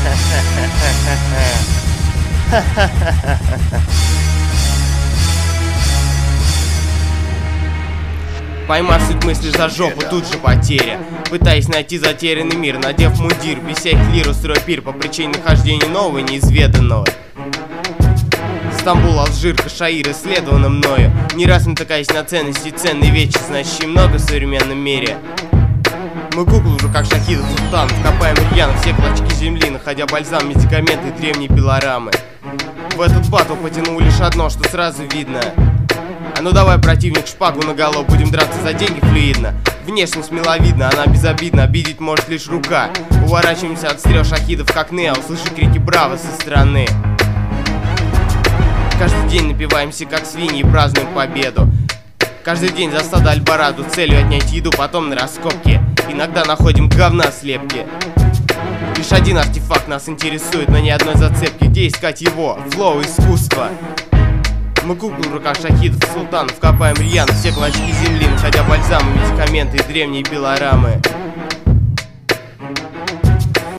Поймав суть мысли за жопу, тут же потеря. Пытаясь найти затерянный мир, надев мундир, без всяких лир устрой пир по причине нахождения нового неизведанного. Стамбул, Алжир, Кашаир исследовано мною. Не раз натыкаясь на ценности, ценные вещи, значащие много в современном мире. Мы куклы уже как Шахидов Султанов, копаем рьяно все клочки земли, находя бальзам, медикаменты и древние пилорамы. В этот батл потянул лишь одно, что сразу видно. А ну давай, противник, шпагу наголо, будем драться за деньги флюидно. Внешность миловидна, она безобидна, обидеть может лишь рука. Уворачиваемся от стрел шахидов, как Нео, слышу крики браво со стороны. Каждый день напиваемся, как свиньи, и празднуем победу. Каждый день засада Альбараду, целью отнять еду, потом на раскопки. Иногда находим говна слепки. Лишь один артефакт нас интересует, но ни одной зацепки. Где искать его? Флоу, искусство. Мы куклы в руках Шахидов Султанов, копаем рьяно все клочки земли, находя бальзамы, медикаменты и древние пилорамы.